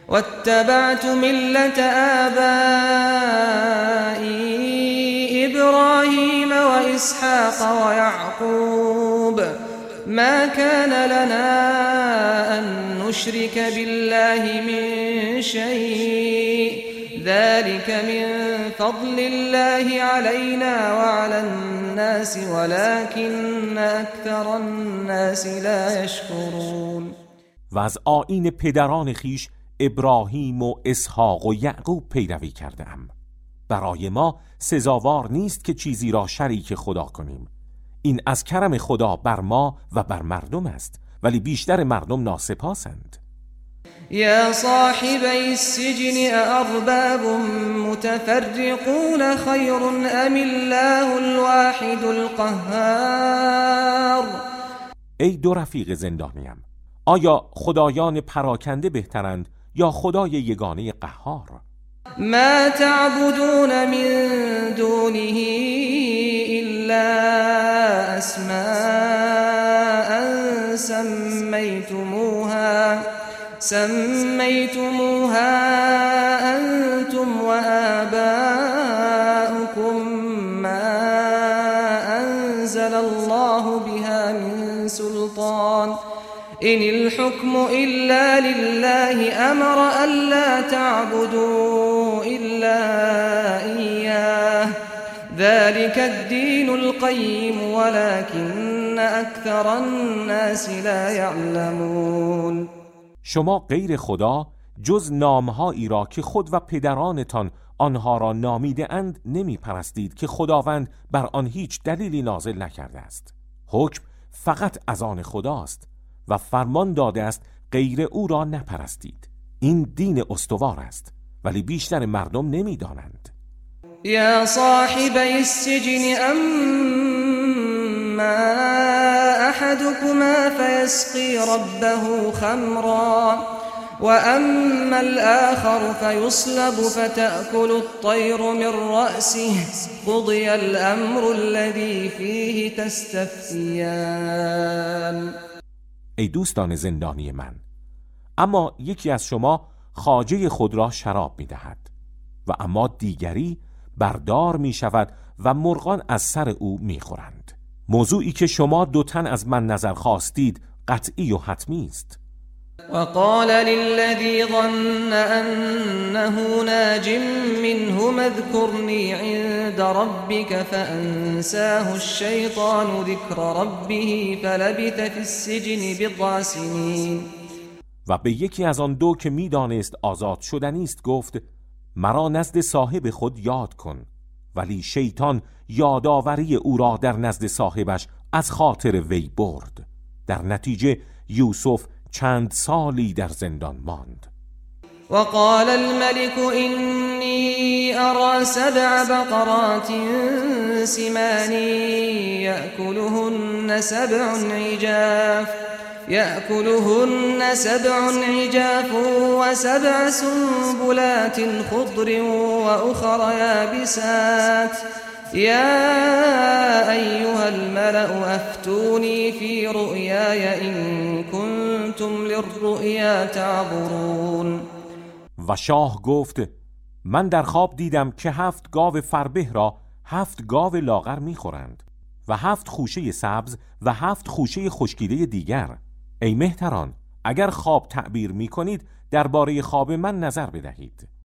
واتبعت ملة آبائي إبراهيم وإسحاق ويعقوب ما كان لنا أن نشرك بالله من شيء ذلك من فضل الله علينا وعلى الناس ولكن أكثر الناس لا يشكرون. و از آیین پدران خیش ابراهیم و اسحاق و یعقوب پیروی کرده‌ام. برای ما سزاوار نیست که چیزی را شریک خدا کنیم. این از کرم خدا بر ما و بر مردم است، ولی بیشتر مردم ناسپاسند. یا صاحبی السجن أأرباب متفرقون خیر ام الله الواحد القهار. ای دو رفیق زندانیم، آیا خدایان پراکنده بهترند یا خدای یگانه قهار؟ ما تعبدون من دونه إلا أسماء سميتموها أنتم وآباؤكم ما أنزل الله بها من سلطان إن الحكم إلا لله أمر ألا تعبدوا إلا إياه ذلك الدين القيم ولكن أكثر الناس لا يعلمون. شما غیر خدا جز نامهایی را که خود و پدرانتان آنها را نامیده اند نمی پرستید که خداوند بر آن هیچ دلیلی نازل نکرده است. حکم فقط از آن خداست و فرمان داده است غیر او را نپرستید. این دین استوار است، ولی بیشتر مردم نمی دانند. یا صاحبی السجن اما احدكما فيسقي ربه خمرا واما الآخر فيصلب فتأكل الطير من رأسه قضي الأمر الذي فيه تستفتيان. ای دوستان زندانی من، اما یکی از شما خواجه خود را شراب می دهد و اما دیگری بردار می شود و مرغان از سر او می خورند. موضوعی که شما دو تن از من نظر خواستید قطعی و حتمی است. وقال للذي ظن أنه ناج منهم اذكرني عند ربك فأنساه الشيطان ذكر ربه فلبث في السجن بضع سنين. و به یکی از آن دو که میدانست آزاد شدنی است گفت مرا نزد صاحب خود یاد کن، ولی شیطان یادآوری او را در نزد صاحبش از خاطر وی برد. در نتیجه یوسف چند سالی در زندان ماند. وقال الملك إني أرى 7 بقرات سمان يأكلهن 7 عجاف و7 سنبلات خضر وأخر يابسات يا أيها الملأ أفتوني في رؤياي إن كنتم للرؤيا تعبرون. و شاه گفت من در خواب دیدم که 7 گاو فربه را 7 گاو لاغر میخورند و 7 خوشه سبز و 7 خوشه خشکیده دیگر. ای مهتران، اگر خواب تعبیر میکنید درباره خواب من نظر بدهید.